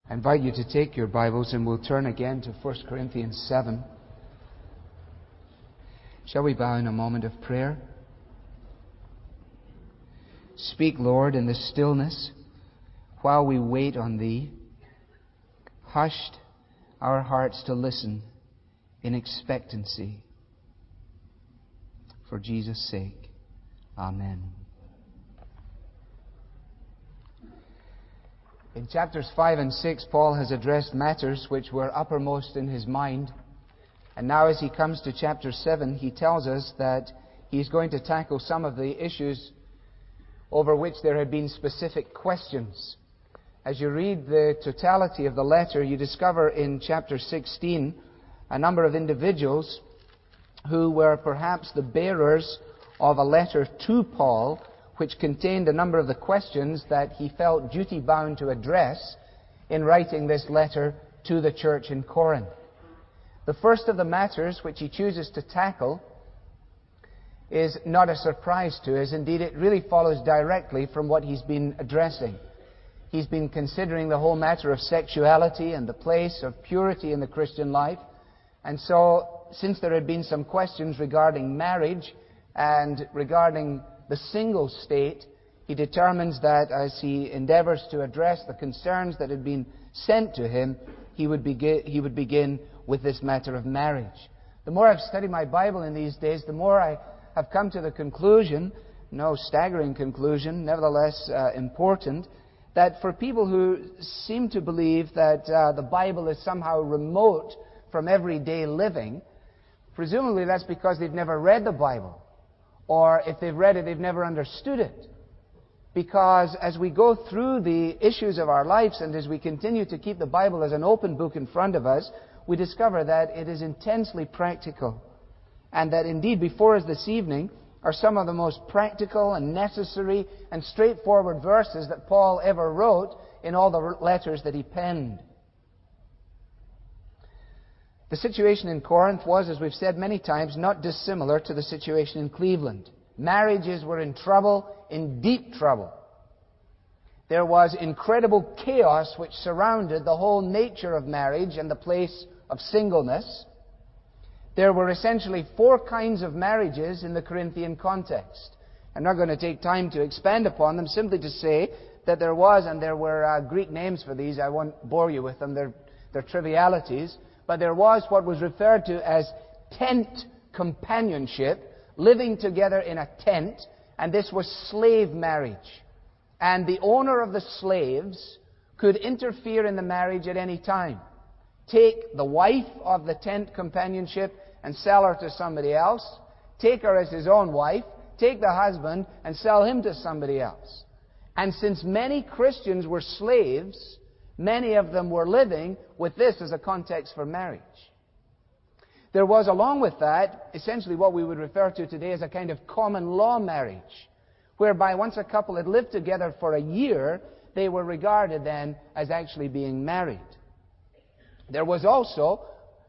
I invite you to take your Bibles and we'll turn again to 1 Corinthians 7. Shall we bow in a moment of prayer? Speak, Lord, in the stillness while we wait on Thee. Hushed our hearts to listen in expectancy. For Jesus' sake. Amen. In chapters 5 and 6, Paul has addressed matters which were uppermost in his mind. And now as he comes to chapter 7, he tells us that he's going to tackle some of the issues over which there had been specific questions. As you read the totality of the letter, you discover in chapter 16 a number of individuals who were perhaps the bearers of a letter to Paul, which contained a number of the questions that he felt duty-bound to address in writing this letter to the church in Corinth. The first of the matters which he chooses to tackle is not a surprise to us. Indeed, it really follows directly from what he's been addressing. He's been considering the whole matter of sexuality and the place of purity in the Christian life. And so, since there had been some questions regarding marriage and regarding the single state, he determines that as he endeavors to address the concerns that had been sent to him, he would begin with this matter of marriage. The more I've studied my Bible in these days, the more I have come to the conclusion, no staggering conclusion, nevertheless important, that for people who seem to believe that the Bible is somehow remote from everyday living, presumably that's because they've never read the Bible. Or if they've read it, they've never understood it. Because as we go through the issues of our lives and as we continue to keep the Bible as an open book in front of us, we discover that it is intensely practical. And that indeed before us this evening are some of the most practical and necessary and straightforward verses that Paul ever wrote in all the letters that he penned. The situation in Corinth was, as we've said many times, not dissimilar to the situation in Cleveland. Marriages were in trouble, in deep trouble. There was incredible chaos which surrounded the whole nature of marriage and the place of singleness. There were essentially 4 kinds of marriages in the Corinthian context. I'm not going to take time to expand upon them, simply to say that there were Greek names for these. I won't bore you with them. They're trivialities. But there was what was referred to as tent companionship, living together in a tent, and this was slave marriage. And the owner of the slaves could interfere in the marriage at any time. Take the wife of the tent companionship and sell her to somebody else. Take her as his own wife. Take the husband and sell him to somebody else. And since many Christians were slaves, many of them were living with this as a context for marriage. There was, along with that, essentially what we would refer to today as a kind of common law marriage, whereby once a couple had lived together for a year, they were regarded then as actually being married. There were also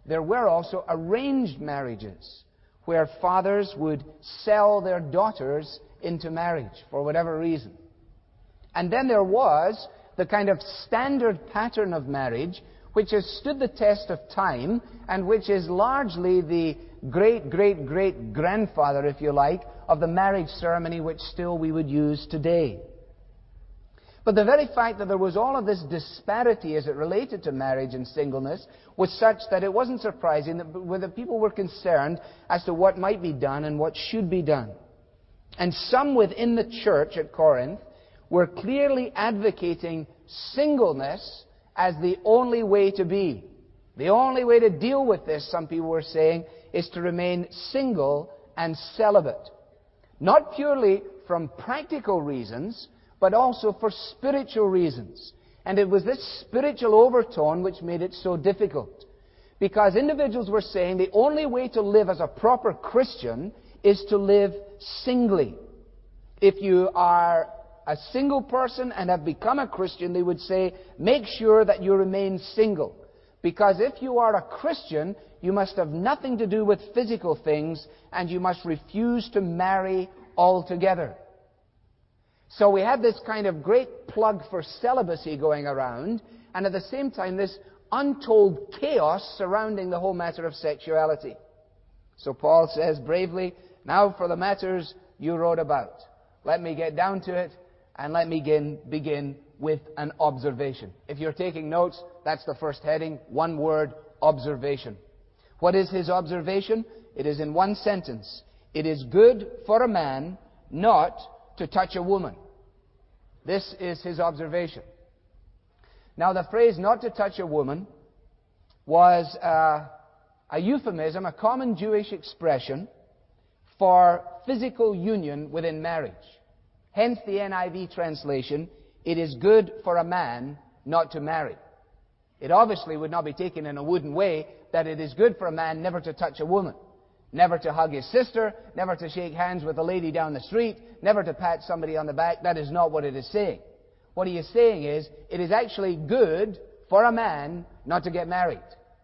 arranged marriages, where fathers would sell their daughters into marriage for whatever reason. And then there was the kind of standard pattern of marriage which has stood the test of time and which is largely the great-great-great-grandfather, if you like, of the marriage ceremony which still we would use today. But the very fact that there was all of this disparity as it related to marriage and singleness was such that it wasn't surprising that people were concerned as to what might be done and what should be done. And some within the church at Corinth were clearly advocating singleness as the only way to be. The only way to deal with this, some people were saying, is to remain single and celibate. Not purely from practical reasons, but also for spiritual reasons. And it was this spiritual overtone which made it so difficult. Because individuals were saying the only way to live as a proper Christian is to live singly. If you are a single person and have become a Christian, they would say, make sure that you remain single. Because if you are a Christian, you must have nothing to do with physical things, and you must refuse to marry altogether. So we have this kind of great plug for celibacy going around, and at the same time this untold chaos surrounding the whole matter of sexuality. So Paul says bravely, now for the matters you wrote about. Let me get down to it, and let me begin with an observation. If you're taking notes, that's the first heading, one word, observation. What is his observation? It is in one sentence. It is good for a man not to touch a woman. This is his observation. Now the phrase not to touch a woman was a euphemism, a common Jewish expression for physical union within marriage. Hence the NIV translation, it is good for a man not to marry. It obviously would not be taken in a wooden way that it is good for a man never to touch a woman, never to hug his sister, never to shake hands with a lady down the street, never to pat somebody on the back. That is not what it is saying. What he is saying is, it is actually good for a man not to get married.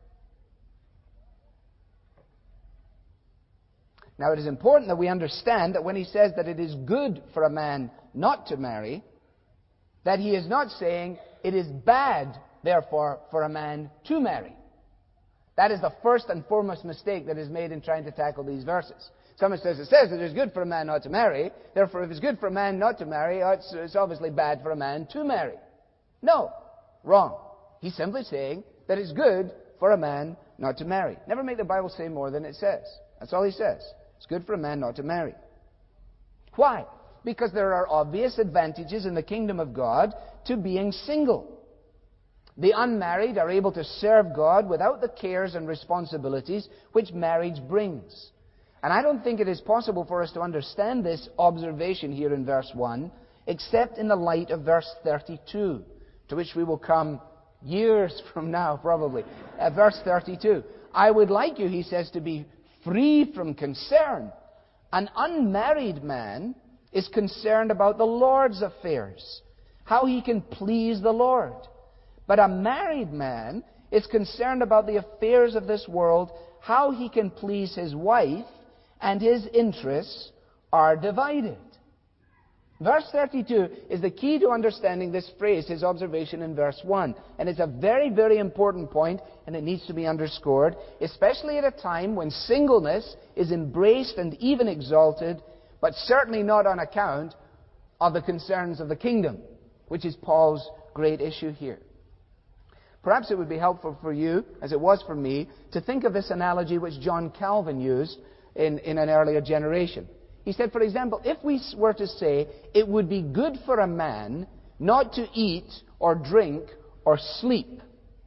Now it is important that we understand that when he says that it is good for a man not to marry, that he is not saying it is bad, therefore, for a man to marry. That is the first and foremost mistake that is made in trying to tackle these verses. Someone says it is good for a man not to marry, therefore if it's good for a man not to marry, it's obviously bad for a man to marry. No, wrong. He's simply saying that it's good for a man not to marry. Never make the Bible say more than it says. That's all he says. It's good for a man not to marry. Why? Because there are obvious advantages in the kingdom of God to being single. The unmarried are able to serve God without the cares and responsibilities which marriage brings. And I don't think it is possible for us to understand this observation here in verse 1, except in the light of verse 32, to which we will come years from now, probably. Verse 32. I would like you, he says, to be free from concern. An unmarried man is concerned about the Lord's affairs, how he can please the Lord. But a married man is concerned about the affairs of this world, how he can please his wife, and his interests are divided. Verse 32 is the key to understanding this phrase, his observation in verse 1. And it's a very, very important point, and it needs to be underscored, especially at a time when singleness is embraced and even exalted, but certainly not on account of the concerns of the kingdom, which is Paul's great issue here. Perhaps it would be helpful for you, as it was for me, to think of this analogy which John Calvin used in an earlier generation. He said, for example, if we were to say it would be good for a man not to eat or drink or sleep,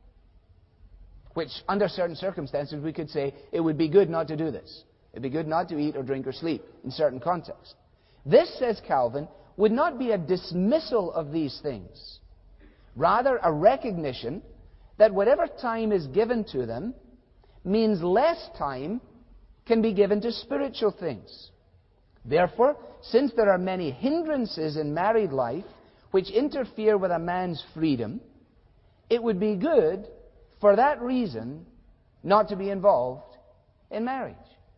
which under certain circumstances we could say it would be good not to do this. It would be good not to eat or drink or sleep in certain contexts. This, says Calvin, would not be a dismissal of these things. Rather, a recognition that whatever time is given to them means less time can be given to spiritual things. Therefore, since there are many hindrances in married life which interfere with a man's freedom, it would be good, for that reason, not to be involved in marriage.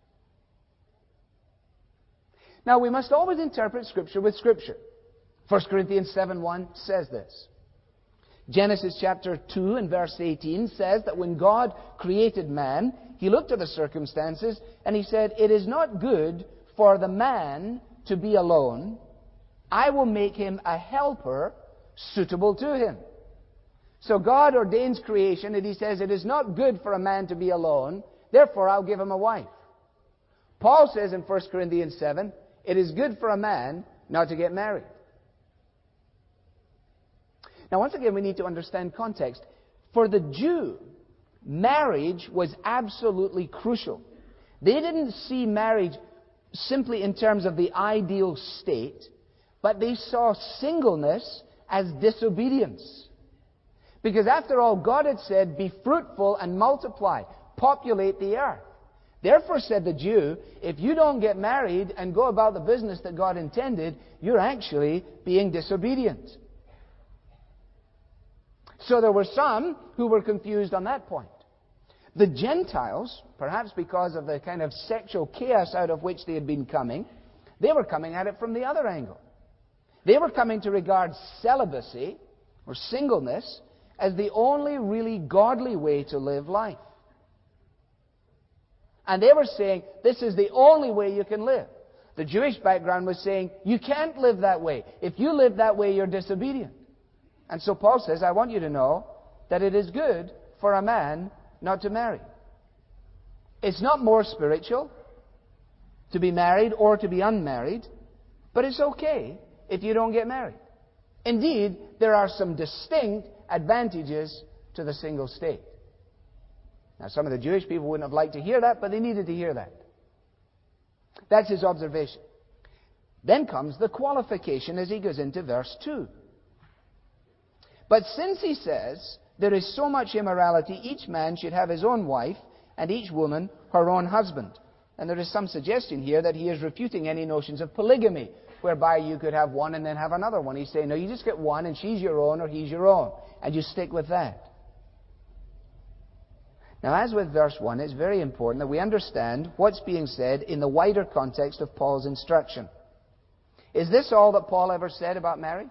Now, we must always interpret Scripture with Scripture. 1 Corinthians 7:1 says this. Genesis chapter 2 and verse 18 says that when God created man, He looked at the circumstances and He said, "It is not good for the man to be alone. I will make him a helper suitable to him." So God ordains creation and He says, it is not good for a man to be alone, therefore I'll give him a wife. Paul says in 1 Corinthians 7, it is good for a man not to get married. Now, once again, we need to understand context. For the Jew, marriage was absolutely crucial. They didn't see marriage simply in terms of the ideal state, but they saw singleness as disobedience. Because after all, God had said, be fruitful and multiply, populate the earth. Therefore, said the Jew, if you don't get married and go about the business that God intended, you're actually being disobedient. So there were some who were confused on that point. The Gentiles, perhaps because of the kind of sexual chaos out of which they had been coming, they were coming at it from the other angle. They were coming to regard celibacy, or singleness, as the only really godly way to live life. And they were saying, this is the only way you can live. The Jewish background was saying, you can't live that way. If you live that way, you're disobedient. And so Paul says, I want you to know that it is good for a man not to marry. It's not more spiritual to be married or to be unmarried, but it's okay if you don't get married. Indeed, there are some distinct advantages to the single state. Now, some of the Jewish people wouldn't have liked to hear that, but they needed to hear that. That's his observation. Then comes the qualification as he goes into verse 2. But since he says, there is so much immorality, each man should have his own wife, and each woman her own husband. And there is some suggestion here that he is refuting any notions of polygamy, whereby you could have one and then have another one. He's saying, no, you just get one, and she's your own or he's your own, and you stick with that. Now, as with verse 1, it's very important that we understand what's being said in the wider context of Paul's instruction. Is this all that Paul ever said about marriage?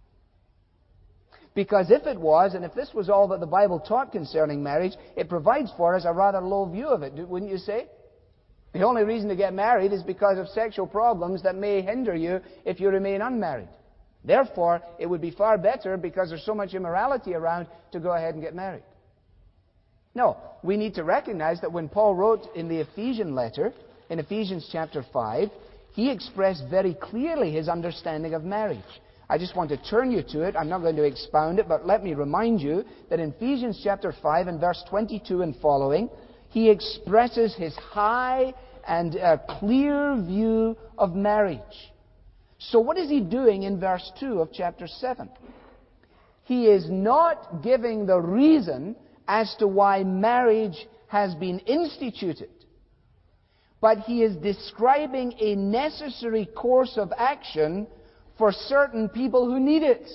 Because if it was, and if this was all that the Bible taught concerning marriage, it provides for us a rather low view of it, wouldn't you say? The only reason to get married is because of sexual problems that may hinder you if you remain unmarried. Therefore, it would be far better, because there's so much immorality around, to go ahead and get married. No, we need to recognize that when Paul wrote in the Ephesian letter, in Ephesians chapter 5, he expressed very clearly his understanding of marriage. I just want to turn you to it. I'm not going to expound it, but let me remind you that in Ephesians chapter 5 and verse 22 and following, he expresses his high and clear view of marriage. So what is he doing in verse 2 of chapter 7? He is not giving the reason as to why marriage has been instituted, but he is describing a necessary course of action for certain people who need it.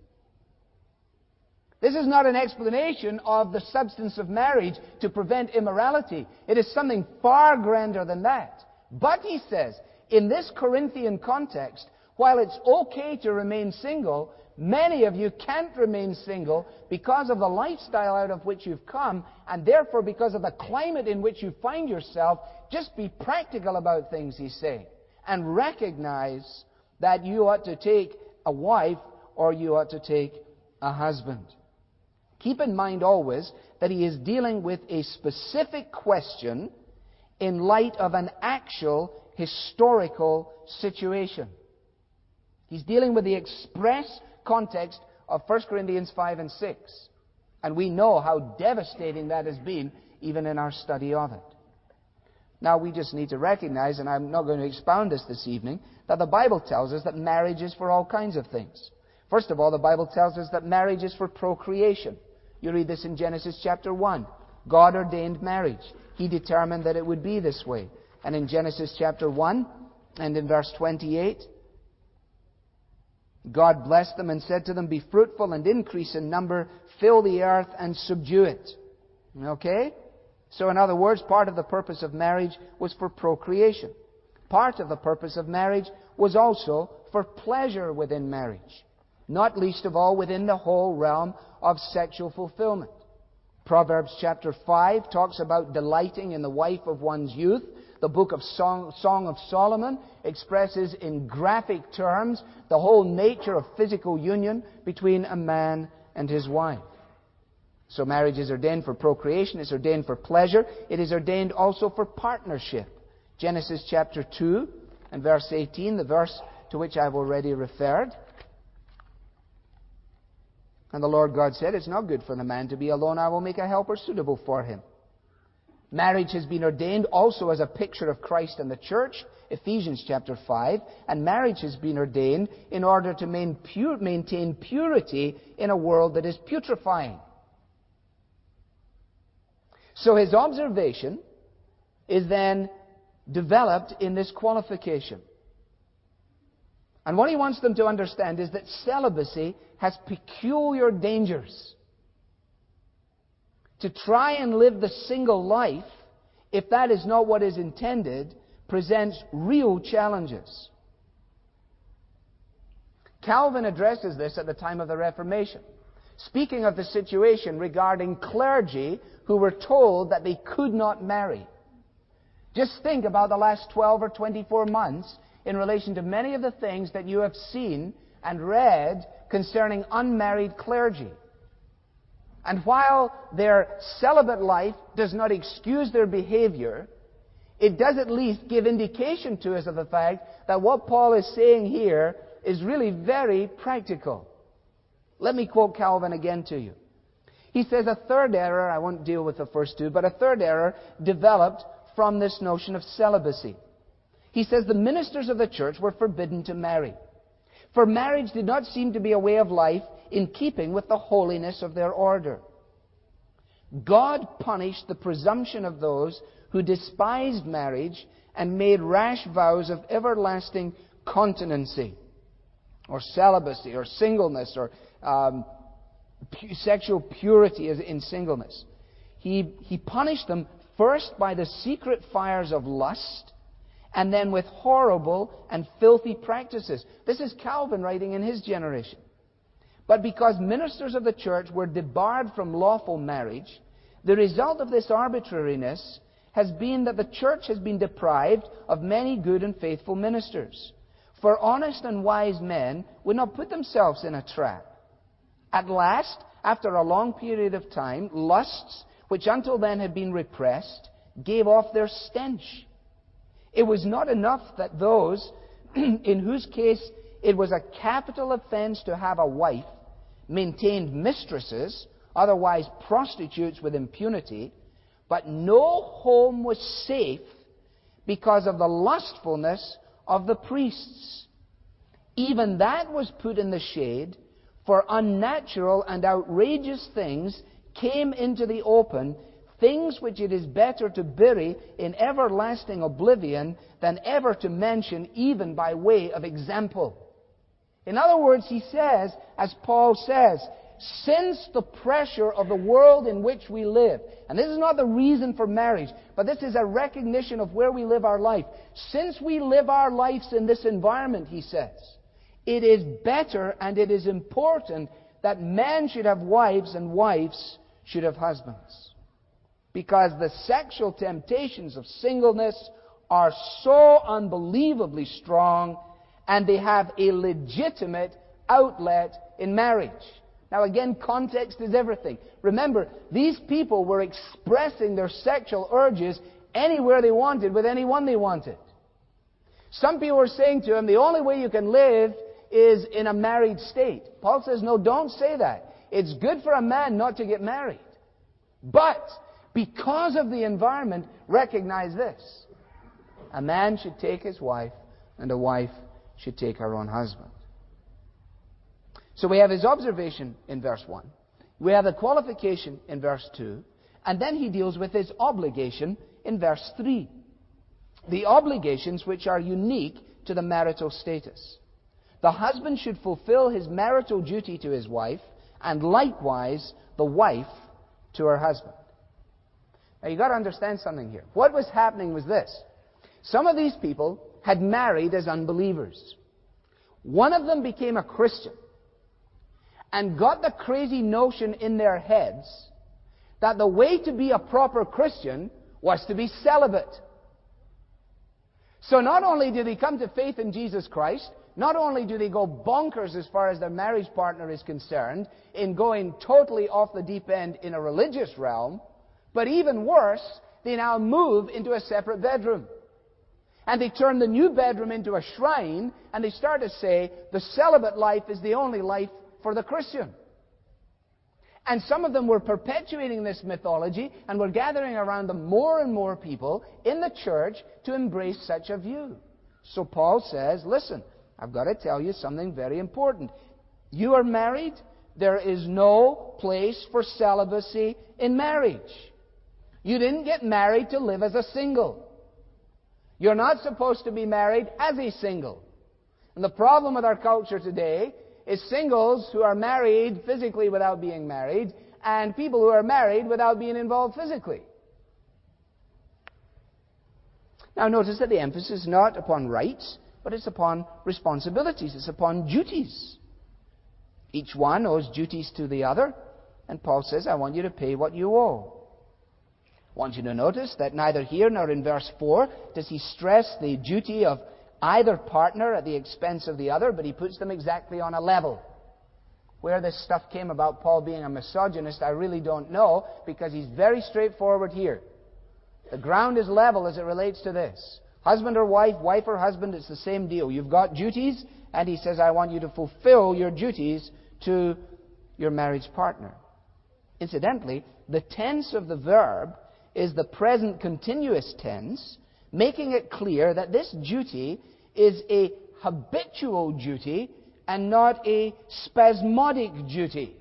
This is not an explanation of the substance of marriage to prevent immorality. It is something far grander than that. But, he says, in this Corinthian context, while it's okay to remain single, many of you can't remain single because of the lifestyle out of which you've come, and therefore because of the climate in which you find yourself. Just be practical about things, he's saying, and recognize that you ought to take a wife or you ought to take a husband. Keep in mind always that he is dealing with a specific question in light of an actual historical situation. He's dealing with the express context of 1 Corinthians 5 and 6. And we know how devastating that has been, even in our study of it. Now, we just need to recognize, and I'm not going to expound this evening, that the Bible tells us that marriage is for all kinds of things. First of all, the Bible tells us that marriage is for procreation. You read this in Genesis chapter 1. God ordained marriage. He determined that it would be this way. And in Genesis chapter 1 and in verse 28, God blessed them and said to them, be fruitful and increase in number, fill the earth and subdue it. Okay? So in other words, part of the purpose of marriage was for procreation. Part of the purpose of marriage was also for pleasure within marriage. Not least of all within the whole realm of sexual fulfillment. Proverbs chapter 5 talks about delighting in the wife of one's youth. The book of Song of Solomon expresses in graphic terms the whole nature of physical union between a man and his wife. So marriage is ordained for procreation, it's ordained for pleasure, it is ordained also for partnership. Genesis chapter 2 and verse 18, the verse to which I've already referred. And the Lord God said, it's not good for the man to be alone, I will make a helper suitable for him. Marriage has been ordained also as a picture of Christ and the church, Ephesians chapter 5, and marriage has been ordained in order to maintain purity in a world that is putrefying. So his observation is then developed in this qualification. And what he wants them to understand is that celibacy has peculiar dangers. To try and live the single life, if that is not what is intended, presents real challenges. Calvin addresses this at the time of the Reformation, speaking of the situation regarding clergy who were told that they could not marry. Just think about the last 12 or 24 months in relation to many of the things that you have seen and read concerning unmarried clergy. And while their celibate life does not excuse their behavior, it does at least give indication to us of the fact that what Paul is saying here is really very practical. Let me quote Calvin again to you. He says a third error, I won't deal with the first two, but a third error developed from this notion of celibacy. He says the ministers of the church were forbidden to marry, for marriage did not seem to be a way of life in keeping with the holiness of their order. God punished the presumption of those who despised marriage and made rash vows of everlasting continency, or celibacy, or singleness, or sexual purity in singleness. He punished them first by the secret fires of lust, and then with horrible and filthy practices. This is Calvin writing in his generation. But because ministers of the church were debarred from lawful marriage, the result of this arbitrariness has been that the church has been deprived of many good and faithful ministers. For honest and wise men would not put themselves in a trap. At last, after a long period of time, lusts, which until then had been repressed, gave off their stench. It was not enough that those in whose case it was a capital offense to have a wife maintained mistresses, otherwise prostitutes with impunity, but no home was safe because of the lustfulness of the priests. Even that was put in the shade, for unnatural and outrageous things came into the open, things which it is better to bury in everlasting oblivion than ever to mention even by way of example. In other words, he says, as Paul says, since the pressure of the world in which we live, and this is not the reason for marriage, but this is a recognition of where we live our life. Since we live our lives in this environment, he says, it is better and it is important that men should have wives and wives should have husbands. Because the sexual temptations of singleness are so unbelievably strong, and they have a legitimate outlet in marriage. Now again, context is everything. Remember, these people were expressing their sexual urges anywhere they wanted, with anyone they wanted. Some people were saying to him, the only way you can live is in a married state. Paul says, no, don't say that. It's good for a man not to get married. But, because of the environment, recognize this. A man should take his wife, and a wife should take her own husband. So we have his observation in verse 1. We have the qualification in verse 2. And then he deals with his obligation in verse 3. The obligations which are unique to the marital status. The husband should fulfill his marital duty to his wife, and likewise the wife to her husband. Now you've got to understand something here. What was happening was this. Some of these people had married as unbelievers. One of them became a Christian and got the crazy notion in their heads that the way to be a proper Christian was to be celibate. So not only do they come to faith in Jesus Christ, not only do they go bonkers as far as their marriage partner is concerned, in going totally off the deep end in a religious realm, but even worse, they now move into a separate bedroom. And they turn the new bedroom into a shrine, and they start to say the celibate life is the only life for the Christian. And some of them were perpetuating this mythology, and were gathering around them more and more people in the church to embrace such a view. So Paul says, listen, I've got to tell you something very important. You are married. There is no place for celibacy in marriage. You didn't get married to live as a single. You're not supposed to be married as a single. And the problem with our culture today is singles who are married physically without being married, and people who are married without being involved physically. Now notice that the emphasis is not upon rights, but it's upon responsibilities. It's upon duties. Each one owes duties to the other. And Paul says, I want you to pay what you owe. I want you to notice that neither here nor in verse 4 does he stress the duty of either partner at the expense of the other, but he puts them exactly on a level. Where this stuff came about Paul being a misogynist, I really don't know, because he's very straightforward here. The ground is level as it relates to this. Husband or wife, wife or husband, it's the same deal. You've got duties, and he says, I want you to fulfill your duties to your marriage partner. Incidentally, the tense of the verb is the present continuous tense, making it clear that this duty is a habitual duty and not a spasmodic duty.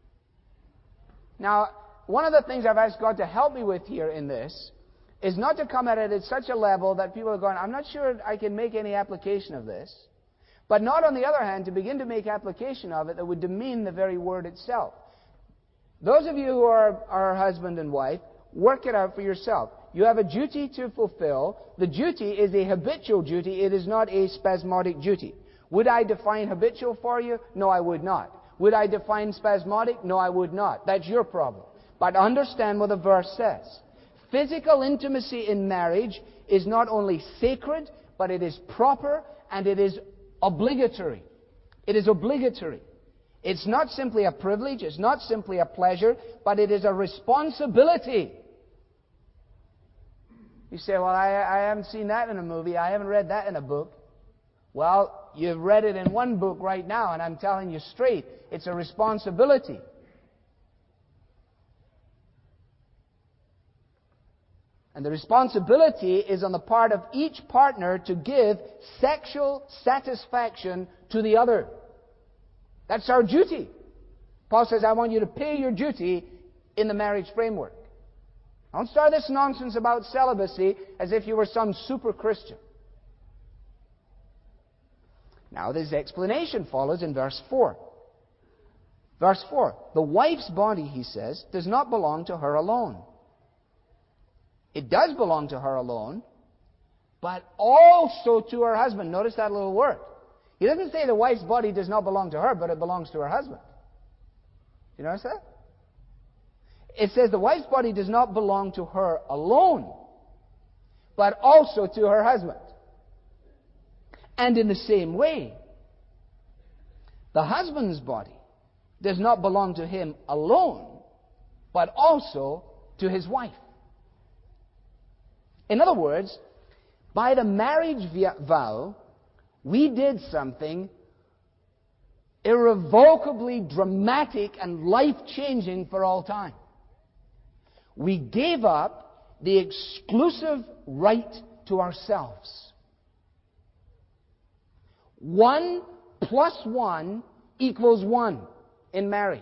Now, one of the things I've asked God to help me with here in this is not to come at it at such a level that people are going, I'm not sure I can make any application of this, but not, on the other hand, to begin to make application of it that would demean the very word itself. Those of you who are husband and wife, work it out for yourself. You have a duty to fulfill. The duty is a habitual duty. It is not a spasmodic duty. Would I define habitual for you? No, I would not. Would I define spasmodic? No, I would not. That's your problem. But understand what the verse says. Physical intimacy in marriage is not only sacred, but it is proper and it is obligatory. It is obligatory. It's not simply a privilege, it's not simply a pleasure, but it is a responsibility. You say, well, I haven't seen that in a movie, I haven't read that in a book. Well, you've read it in one book right now, and I'm telling you straight, it's a responsibility. And the responsibility is on the part of each partner to give sexual satisfaction to the other. That's our duty. Paul says, I want you to pay your duty in the marriage framework. Don't start this nonsense about celibacy as if you were some super Christian. Now this explanation follows in verse 4. Verse 4, the wife's body, he says, does not belong to her alone. It does belong to her alone, but also to her husband. Notice that little word. He doesn't say the wife's body does not belong to her, but it belongs to her husband. You notice that? It says the wife's body does not belong to her alone, but also to her husband. And in the same way, the husband's body does not belong to him alone, but also to his wife. In other words, by the marriage vow, we did something irrevocably dramatic and life-changing for all time. We gave up the exclusive right to ourselves. 1 + 1 = 1 in marriage.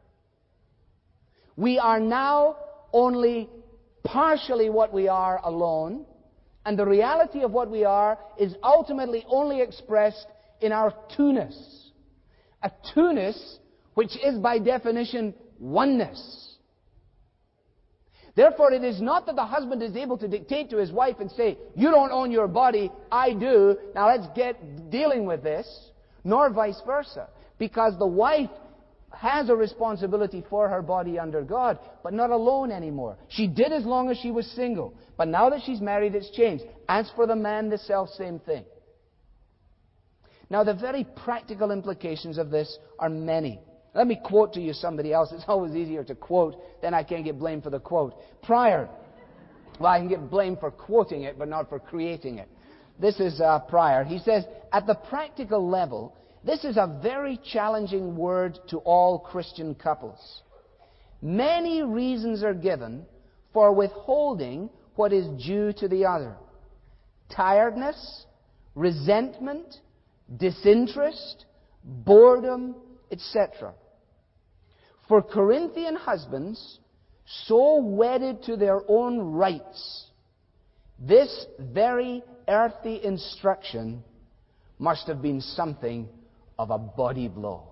We are now only partially what we are alone, and the reality of what we are is ultimately only expressed in our two-ness. A two-ness which is by definition oneness. Therefore, it is not that the husband is able to dictate to his wife and say, you don't own your body, I do, now let's get dealing with this, nor vice versa. Because the wife has a responsibility for her body under God, but not alone anymore. She did as long as she was single. But now that she's married, it's changed. As for the man, the self-same thing. Now, the very practical implications of this are many. Let me quote to you somebody else. It's always easier to quote, then I can't get blamed for the quote. Pryor. Well, I can get blamed for quoting it, but not for creating it. This is Pryor. He says, at the practical level, this is a very challenging word to all Christian couples. Many reasons are given for withholding what is due to the other. Tiredness, resentment, disinterest, boredom, etc. For Corinthian husbands, so wedded to their own rights, this very earthy instruction must have been something of a body blow.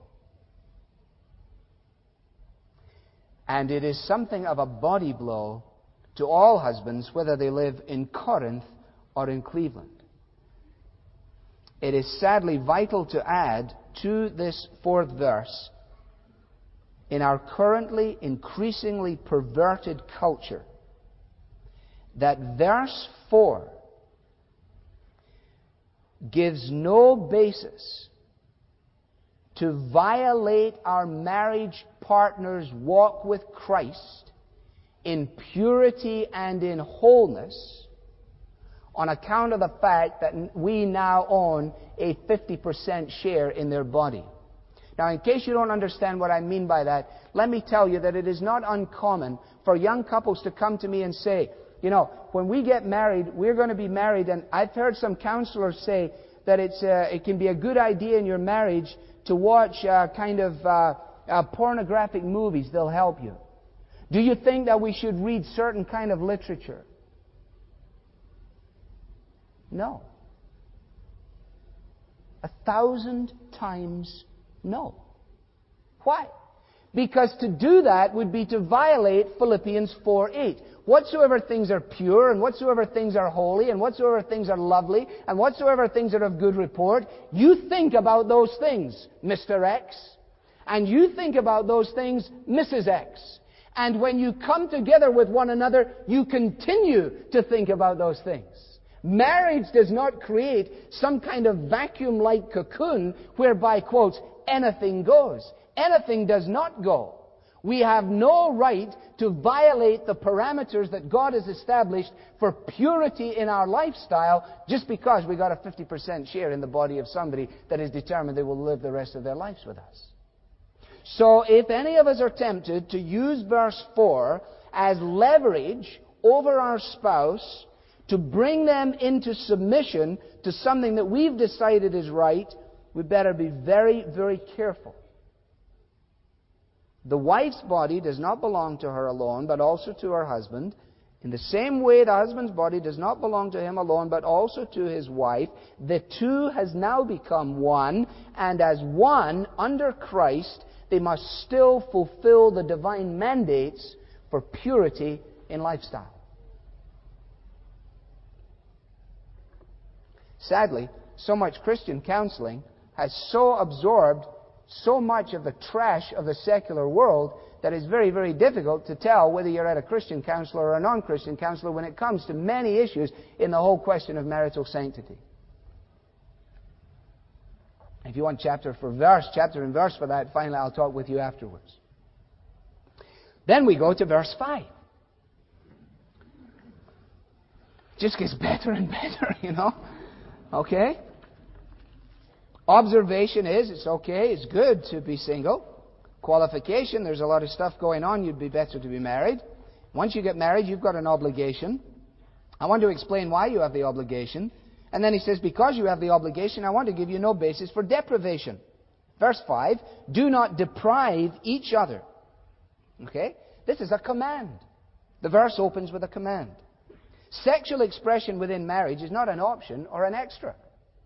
And it is something of a body blow to all husbands, whether they live in Corinth or in Cleveland. It is sadly vital to add to this 4th verse in our currently increasingly perverted culture that verse 4 gives no basis to violate our marriage partner's walk with Christ in purity and in wholeness on account of the fact that we now own a 50% share in their body. Now, in case you don't understand what I mean by that, let me tell you that it is not uncommon for young couples to come to me and say, you know, when we get married, we're going to be married, and I've heard some counselors say that it can be a good idea in your marriage to watch pornographic movies. They'll help you. Do you think that we should read certain kind of literature? No. 1,000 times no. Why? Because to do that would be to violate Philippians 4:8. Whatsoever things are pure, and whatsoever things are holy, and whatsoever things are lovely, and whatsoever things are of good report, you think about those things, Mr. X. And you think about those things, Mrs. X. And when you come together with one another, you continue to think about those things. Marriage does not create some kind of vacuum-like cocoon whereby, quotes, anything goes. Anything does not go. We have no right to violate the parameters that God has established for purity in our lifestyle just because we got a 50% share in the body of somebody that is determined they will live the rest of their lives with us. So if any of us are tempted to use verse 4 as leverage over our spouse to bring them into submission to something that we've decided is right, we better be very, very careful. The wife's body does not belong to her alone, but also to her husband. In the same way, the husband's body does not belong to him alone, but also to his wife. The two has now become one, and as one under Christ, they must still fulfill the divine mandates for purity in lifestyle. Sadly, so much Christian counseling has so absorbed so much of the trash of the secular world that it's very, very difficult to tell whether you're at a Christian counselor or a non-Christian counselor when it comes to many issues in the whole question of marital sanctity. If you want chapter and verse for that, finally I'll talk with you afterwards. Then we go to verse 5. It just gets better and better, you know. Okay? Observation is, it's okay, it's good to be single. Qualification, there's a lot of stuff going on, you'd be better to be married. Once you get married, you've got an obligation. I want to explain why you have the obligation. And then he says, because you have the obligation, I want to give you no basis for deprivation. Verse 5, do not deprive each other. Okay? This is a command. The verse opens with a command. Sexual expression within marriage is not an option or an extra.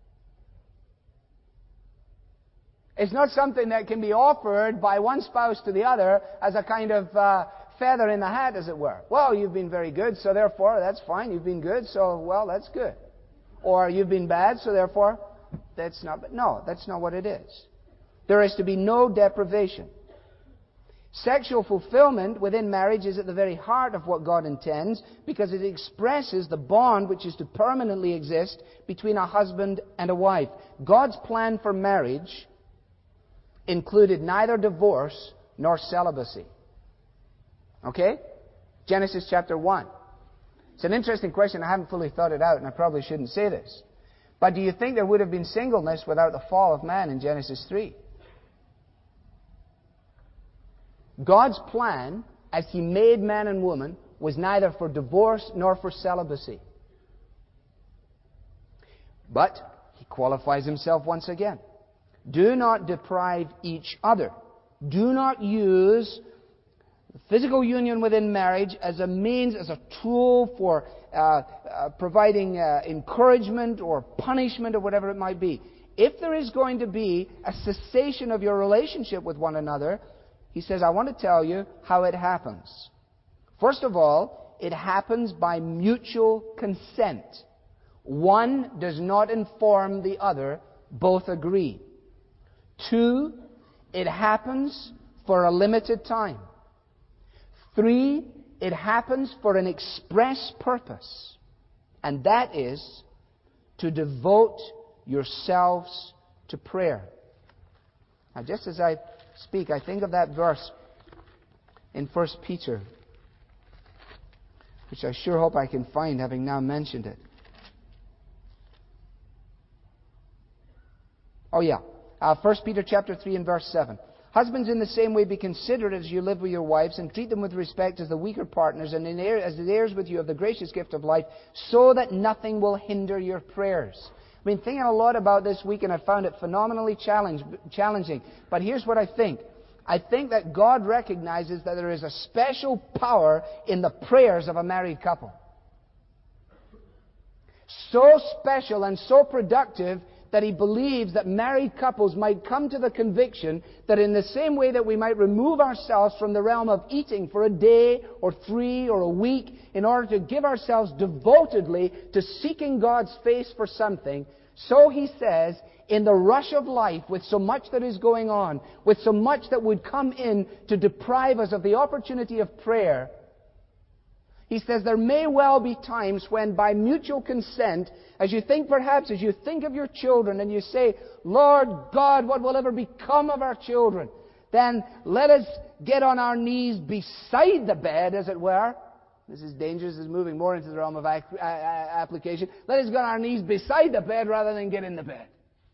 It's not something that can be offered by one spouse to the other as a kind of feather in the hat, as it were. Well, you've been very good, so therefore, that's fine. You've been good, so, well, that's good. Or you've been bad, so therefore, that's not... No, that's not what it is. There is to be no deprivation. Sexual fulfillment within marriage is at the very heart of what God intends because it expresses the bond which is to permanently exist between a husband and a wife. God's plan for marriage included neither divorce nor celibacy. Okay? Genesis chapter 1. It's an interesting question. I haven't fully thought it out, and I probably shouldn't say this. But do you think there would have been singleness without the fall of man in Genesis 3? God's plan, as He made man and woman, was neither for divorce nor for celibacy. But He qualifies Himself once again. Do not deprive each other. Do not use physical union within marriage as a means, as a tool for providing encouragement or punishment or whatever it might be. If there is going to be a cessation of your relationship with one another, he says, I want to tell you how it happens. First of all, it happens by mutual consent. One does not inform the other, both agree. 2, it happens for a limited time. 3, it happens for an express purpose. And that is to devote yourselves to prayer. Now, just as I speak, I think of that verse in 1 Peter, which I sure hope I can find, having now mentioned it. Oh yeah, 1 Peter chapter 3 and verse 7. Husbands, in the same way, be considerate as you live with your wives, and treat them with respect as the weaker partners, and as the heirs with you of the gracious gift of life, so that nothing will hinder your prayers. I've been thinking a lot about this week, and I found it phenomenally challenging. But here's what I think. I think that God recognizes that there is a special power in the prayers of a married couple. So special and so productive that He believes that married couples might come to the conviction that in the same way that we might remove ourselves from the realm of eating for a day or 3 or a week in order to give ourselves devotedly to seeking God's face for something, so He says, in the rush of life, with so much that is going on, with so much that would come in to deprive us of the opportunity of prayer, He says there may well be times when by mutual consent, as you think of your children and you say, Lord God, what will ever become of our children? Then let us get on our knees beside the bed, as it were. This is dangerous. This is moving more into the realm of application. Let us get on our knees beside the bed rather than get in the bed.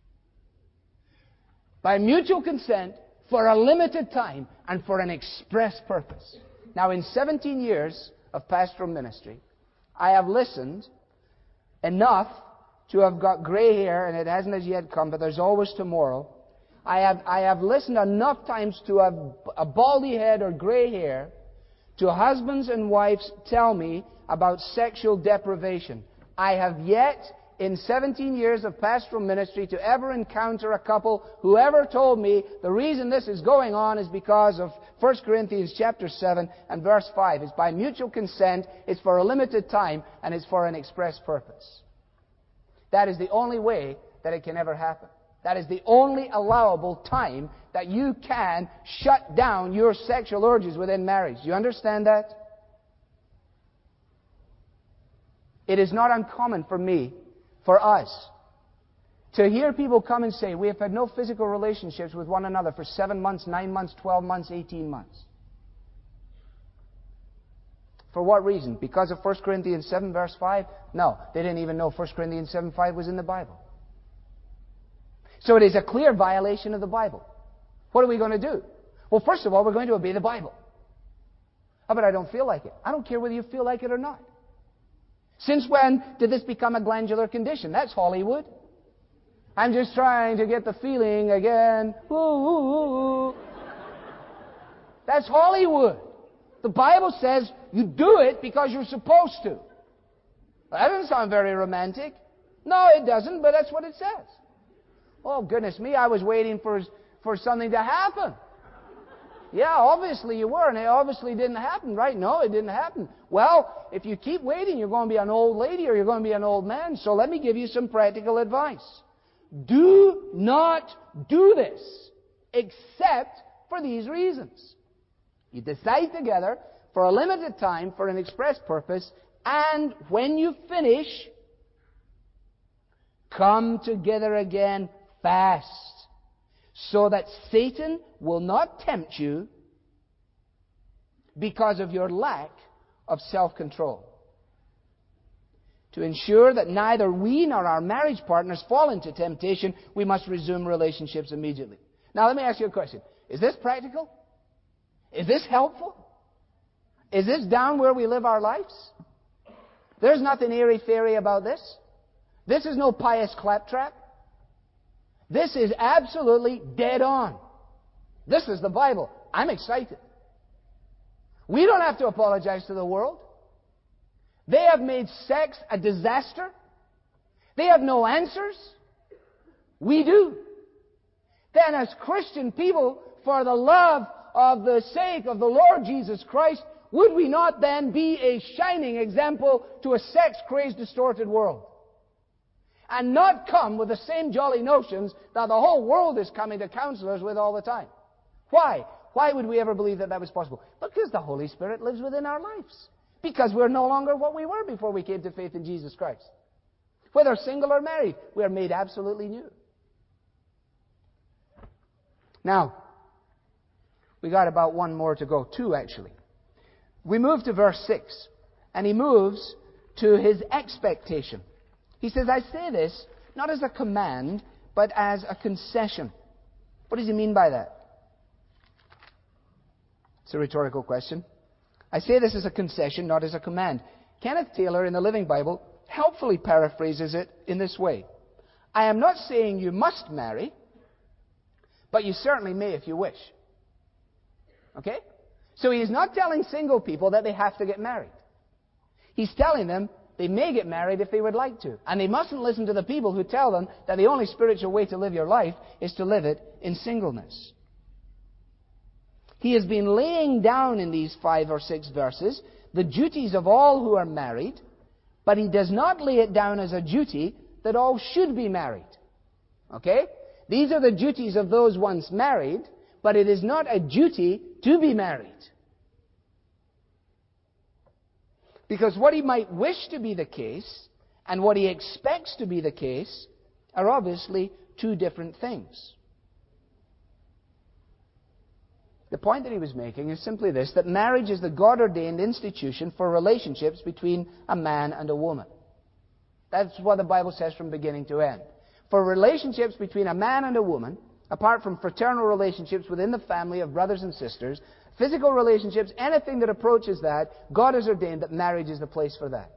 By mutual consent, for a limited time, and for an express purpose. Now, in 17 years of pastoral ministry, I have listened enough to have got gray hair, and it hasn't as yet come, but there's always tomorrow. I have listened enough times to have a baldy head or gray hair to husbands and wives tell me about sexual deprivation. I have yet, in 17 years of pastoral ministry, to ever encounter a couple who ever told me the reason this is going on is because of 1 Corinthians chapter 7 and verse 5. It's by mutual consent, it's for a limited time, and it's for an express purpose. That is the only way that it can ever happen. That is the only allowable time that you can shut down your sexual urges within marriage. Do you understand that? It is not uncommon for us, to hear people come and say, we have had no physical relationships with one another for 7 months, 9 months, 12 months, 18 months. For what reason? Because of 1 Corinthians 7 verse 5? No, they didn't even know 1 Corinthians 7 5 was in the Bible. So it is a clear violation of the Bible. What are we going to do? Well, first of all, we're going to obey the Bible. Oh, but I don't feel like it. I don't care whether you feel like it or not. Since when did this become a glandular condition? That's Hollywood. I'm just trying to get the feeling again. Ooh, ooh, ooh. That's Hollywood. The Bible says you do it because you're supposed to. That doesn't sound very romantic. No, it doesn't, but that's what it says. Oh, goodness me, I was waiting for something to happen. Yeah, obviously you were, and it obviously didn't happen, right? No, it didn't happen. Well, if you keep waiting, you're going to be an old lady or you're going to be an old man. So let me give you some practical advice. Do not do this except for these reasons. You decide together for a limited time, for an express purpose, and when you finish, come together again fast, so that Satan will not tempt you because of your lack of self-control. To ensure that neither we nor our marriage partners fall into temptation, we must resume relationships immediately. Now let me ask you a question. Is this practical? Is this helpful? Is this down where we live our lives? There's nothing airy-fairy about this. This is no pious claptrap. This is absolutely dead on. This is the Bible. I'm excited. We don't have to apologize to the world. They have made sex a disaster. They have no answers. We do. Then as Christian people, for the love of the sake of the Lord Jesus Christ, would we not then be a shining example to a sex-crazed, distorted world? And not come with the same jolly notions that the whole world is coming to counselors with all the time. Why? Why would we ever believe that that was possible? Because the Holy Spirit lives within our lives. Because we're no longer what we were before we came to faith in Jesus Christ. Whether single or married, we are made absolutely new. Now, we got about one more to go. Two, actually. We move to verse 6. And he moves to his expectation. He says, I say this not as a command, but as a concession. What does he mean by that? It's a rhetorical question. I say this as a concession, not as a command. Kenneth Taylor in the Living Bible helpfully paraphrases it in this way. I am not saying you must marry, but you certainly may if you wish. Okay? So he is not telling single people that they have to get married. He's telling them they may get married if they would like to. And they mustn't listen to the people who tell them that the only spiritual way to live your life is to live it in singleness. He has been laying down in these 5 or 6 verses the duties of all who are married, but he does not lay it down as a duty that all should be married. Okay? These are the duties of those once married, but it is not a duty to be married. Because what he might wish to be the case and what he expects to be the case are obviously two different things. The point that he was making is simply this, that marriage is the God-ordained institution for relationships between a man and a woman. That's what the Bible says from beginning to end. For relationships between a man and a woman, apart from fraternal relationships within the family of brothers and sisters, physical relationships, anything that approaches that, God has ordained that marriage is the place for that.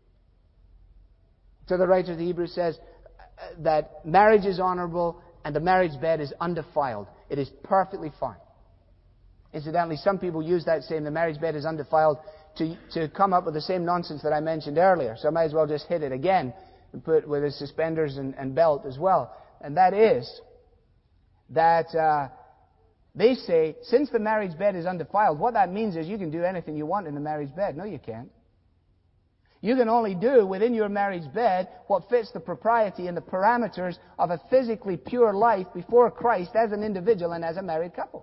So the writer of the Hebrews says that marriage is honorable and the marriage bed is undefiled. It is perfectly fine. Incidentally, some people use that saying the marriage bed is undefiled to come up with the same nonsense that I mentioned earlier. So I might as well just hit it again and put with his suspenders and belt as well. And that is that they say, since the marriage bed is undefiled, what that means is you can do anything you want in the marriage bed. No, you can't. You can only do within your marriage bed what fits the propriety and the parameters of a physically pure life before Christ as an individual and as a married couple.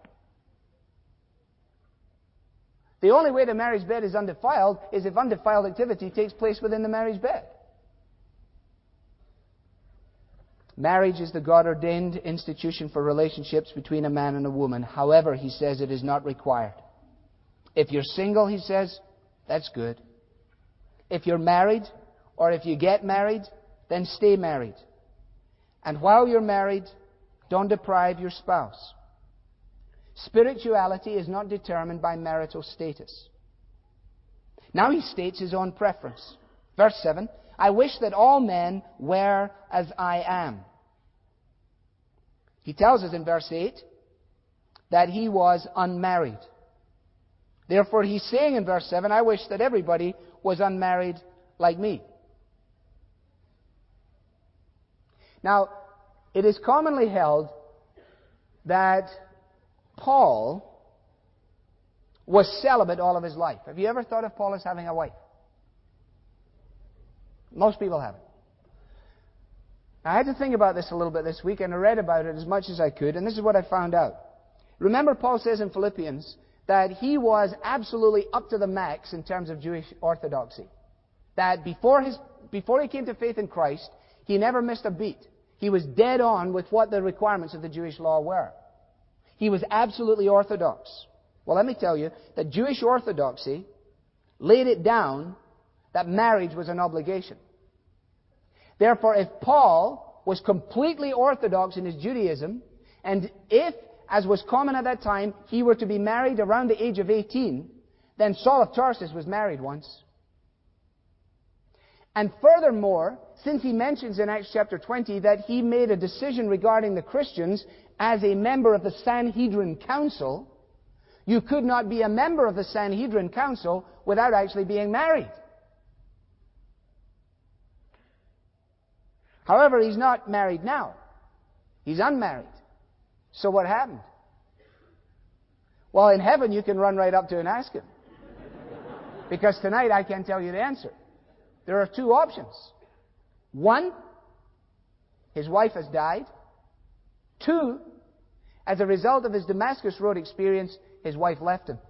The only way the marriage bed is undefiled is if undefiled activity takes place within the marriage bed. Marriage is the God-ordained institution for relationships between a man and a woman. However, he says it is not required. If you're single, he says, that's good. If you're married, or if you get married, then stay married. And while you're married, don't deprive your spouse. Spirituality is not determined by marital status. Now he states his own preference. Verse 7, I wish that all men were as I am. He tells us in verse 8 that he was unmarried. Therefore he's saying in verse 7, I wish that everybody was unmarried like me. Now, it is commonly held that Paul was celibate all of his life. Have you ever thought of Paul as having a wife? Most people haven't. I had to think about this a little bit this week, and I read about it as much as I could, and this is what I found out. Remember, Paul says in Philippians that he was absolutely up to the max in terms of Jewish orthodoxy. That before he came to faith in Christ, he never missed a beat. He was dead on with what the requirements of the Jewish law were. He was absolutely orthodox. Well, let me tell you that Jewish orthodoxy laid it down that marriage was an obligation. Therefore, if Paul was completely orthodox in his Judaism, and if, as was common at that time, he were to be married around the age of 18, then Saul of Tarsus was married once. And furthermore, since he mentions in Acts chapter 20 that he made a decision regarding the Christians as a member of the Sanhedrin Council, you could not be a member of the Sanhedrin Council without actually being married. However, he's not married now. He's unmarried. So what happened? Well, in heaven you can run right up to and ask him. Because tonight I can't tell you the answer. There are two options. One, his wife has died. Two, As a result of his Damascus Road experience, his wife left him.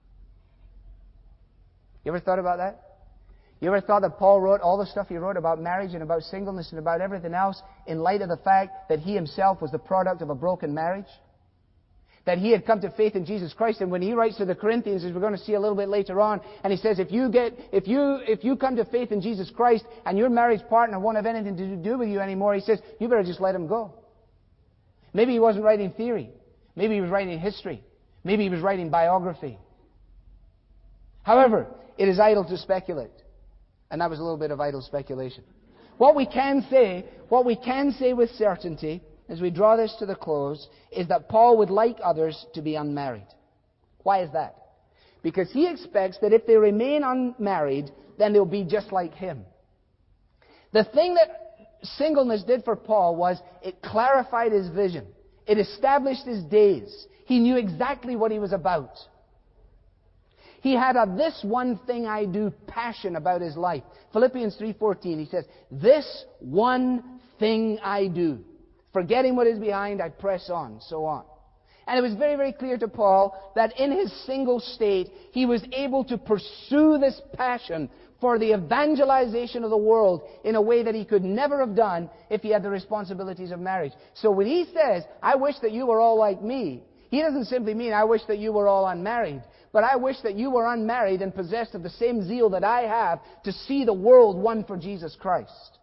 You ever thought about that? You ever thought that Paul wrote all the stuff he wrote about marriage and about singleness and about everything else in light of the fact that he himself was the product of a broken marriage? That he had come to faith in Jesus Christ, and when he writes to the Corinthians, as we're going to see a little bit later on, and he says, if you come to faith in Jesus Christ and your marriage partner won't have anything to do with you anymore, he says, you better just let him go. Maybe he wasn't writing theory. Maybe he was writing history. Maybe he was writing biography. However, it is idle to speculate. And that was a little bit of idle speculation. What we can say with certainty, as we draw this to the close, is that Paul would like others to be unmarried. Why is that? Because he expects that if they remain unmarried, then they'll be just like him. The thing that singleness did for Paul was it clarified his vision. It established his days. He knew exactly what he was about. He had a "this one thing I do" passion about his life. Philippians 3:14, he says, "This one thing I do. Forgetting what is behind, I press on," so on. And it was very, very clear to Paul that in his single state, he was able to pursue this passion for the evangelization of the world in a way that he could never have done if he had the responsibilities of marriage. So when he says, "I wish that you were all like me," he doesn't simply mean, "I wish that you were all unmarried," but "I wish that you were unmarried and possessed of the same zeal that I have to see the world won for Jesus Christ."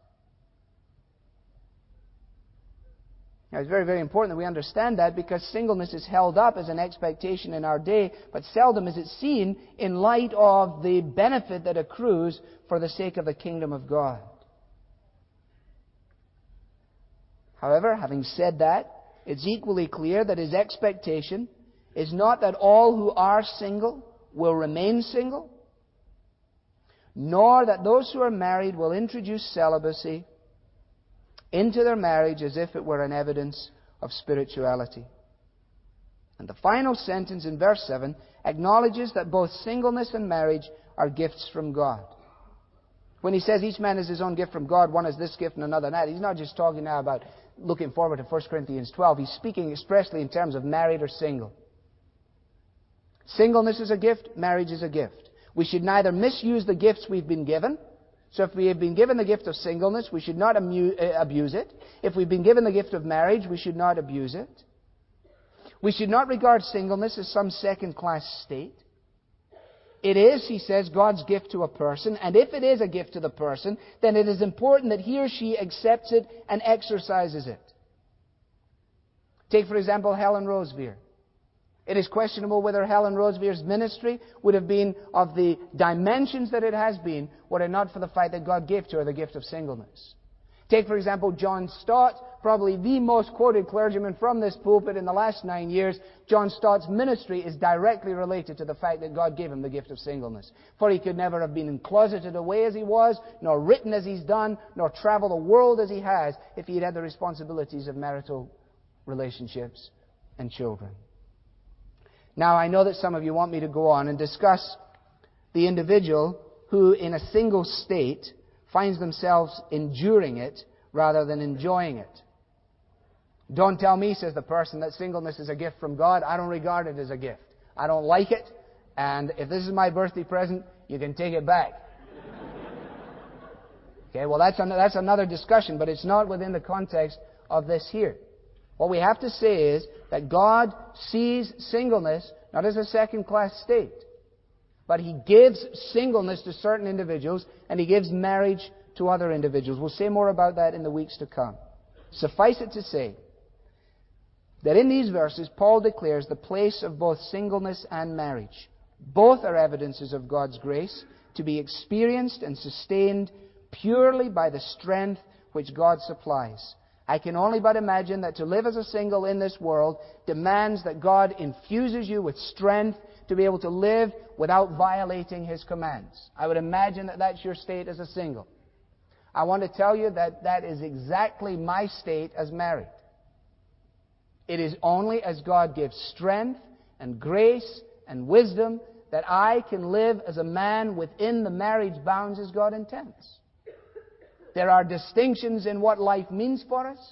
Now, it's very, very important that we understand that, because singleness is held up as an expectation in our day, but seldom is it seen in light of the benefit that accrues for the sake of the kingdom of God. However, having said that, it's equally clear that his expectation is not that all who are single will remain single, nor that those who are married will introduce celibacy into their marriage as if it were an evidence of spirituality. And the final sentence in verse 7 acknowledges that both singleness and marriage are gifts from God. When he says each man has his own gift from God, one has this gift and another that, he's not just talking now about looking forward to 1 Corinthians 12. He's speaking expressly in terms of married or single. Singleness is a gift, marriage is a gift. We should neither misuse the gifts we've been given. So if we have been given the gift of singleness, we should not abuse it. If we've been given the gift of marriage, we should not abuse it. We should not regard singleness as some second-class state. It is, he says, God's gift to a person, and if it is a gift to the person, then it is important that he or she accepts it and exercises it. Take, for example, Helen Roseveare. It is questionable whether Helen Roseveare's ministry would have been of the dimensions that it has been were it not for the fact that God gave to her the gift of singleness. Take, for example, John Stott, probably the most quoted clergyman from this pulpit in the last 9 years. John Stott's ministry is directly related to the fact that God gave him the gift of singleness. For he could never have been closeted away as he was, nor written as he's done, nor traveled the world as he has, if he had had the responsibilities of marital relationships and children. Now, I know that some of you want me to go on and discuss the individual who, in a single state, finds themselves enduring it rather than enjoying it. Don't tell me, says the person, that singleness is a gift from God. I don't regard it as a gift. I don't like it, and if this is my birthday present, you can take it back. Okay, well, that's another discussion, but it's not within the context of this here. What we have to say is that God sees singleness not as a second-class state, but He gives singleness to certain individuals, and He gives marriage to other individuals. We'll say more about that in the weeks to come. Suffice it to say that in these verses, Paul declares the place of both singleness and marriage. Both are evidences of God's grace to be experienced and sustained purely by the strength which God supplies. I can only but imagine that to live as a single in this world demands that God infuses you with strength to be able to live without violating His commands. I would imagine that that's your state as a single. I want to tell you that that is exactly my state as married. It is only as God gives strength and grace and wisdom that I can live as a man within the marriage bounds as God intends. There are distinctions in what life means for us.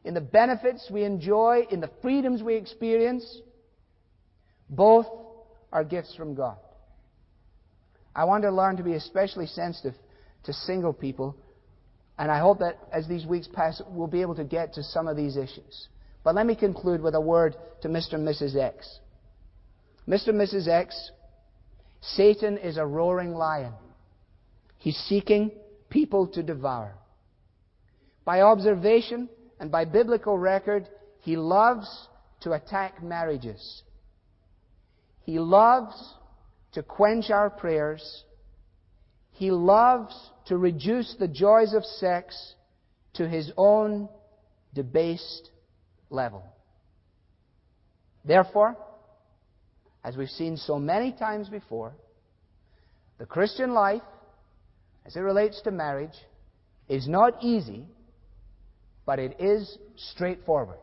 in the benefits we enjoy, in the freedoms we experience, both are gifts from God. I want to learn to be especially sensitive to single people, and I hope that as these weeks pass, we'll be able to get to some of these issues. But let me conclude with a word to Mr. and Mrs. X. Mr. and Mrs. X, Satan is a roaring lion. He's seeking people to devour. By observation and by biblical record, he loves to attack marriages. He loves to quench our prayers. He loves to reduce the joys of sex to his own debased level. Therefore, as we've seen so many times before, the Christian life, as it relates to marriage, is not easy, but it is straightforward.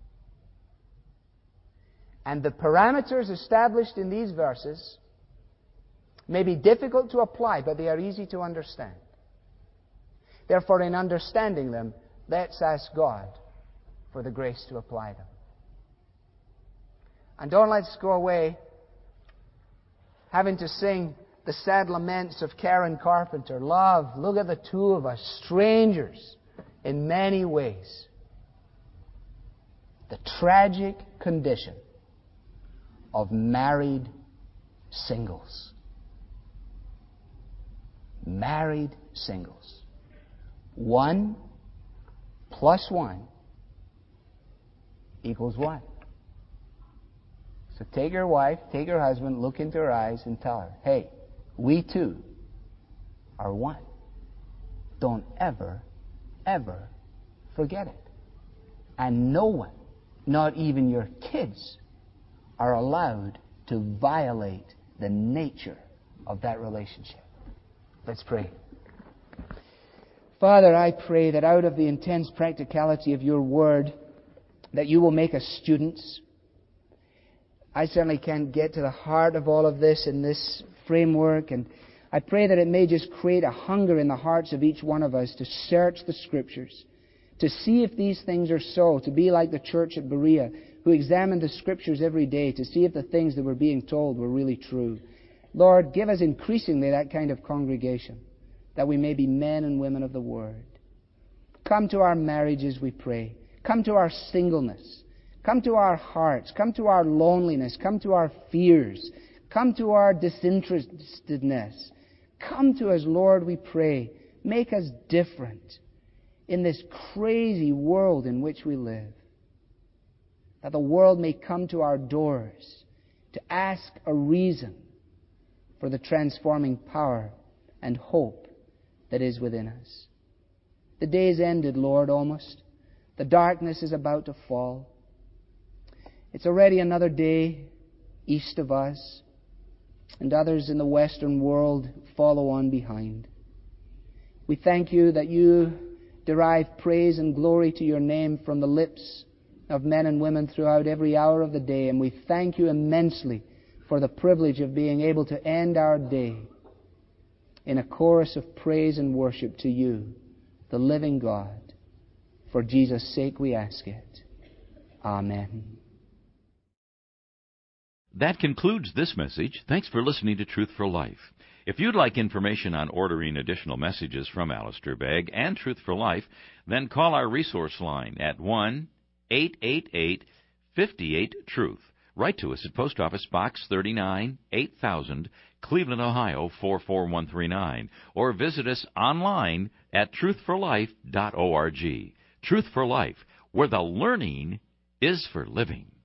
And the parameters established in these verses may be difficult to apply, but they are easy to understand. Therefore, in understanding them, let's ask God for the grace to apply them. And don't let's go away having to sing the sad laments of Karen Carpenter. Love, look at the two of us, strangers in many ways. The tragic condition of married singles. Married singles. 1 plus 1 equals 1. So take your wife, take your husband, look into her eyes and tell her, hey, we two are one. Don't ever, ever forget it. And no one, not even your kids, are allowed to violate the nature of that relationship. Let's pray. Father, I pray that out of the intense practicality of your word, that you will make us students. I certainly can't get to the heart of all of this in this framework, and I pray that it may just create a hunger in the hearts of each one of us to search the Scriptures, to see if these things are so, to be like the church at Berea, who examined the Scriptures every day to see if the things that were being told were really true. Lord, give us increasingly that kind of congregation, that we may be men and women of the Word. Come to our marriages, we pray. Come to our singleness. Come to our hearts. Come to our loneliness. Come to our fears. Come to our disinterestedness. Come to us, Lord, we pray. Make us different in this crazy world in which we live. That the world may come to our doors to ask a reason for the transforming power and hope that is within us. The day is ended, Lord, almost. The darkness is about to fall. It's already another day east of us, and others in the Western world follow on behind. We thank you that you derive praise and glory to your name from the lips of men and women throughout every hour of the day, and we thank you immensely for the privilege of being able to end our day in a chorus of praise and worship to you, the living God. For Jesus' sake we ask it. Amen. That concludes this message. Thanks for listening to Truth for Life. If you'd like information on ordering additional messages from Alistair Begg and Truth for Life, then call our resource line at 1-888-58-TRUTH. Write to us at Post Office Box 39, 8000, Cleveland, Ohio 44139, or visit us online at truthforlife.org. Truth for Life, where the learning is for living.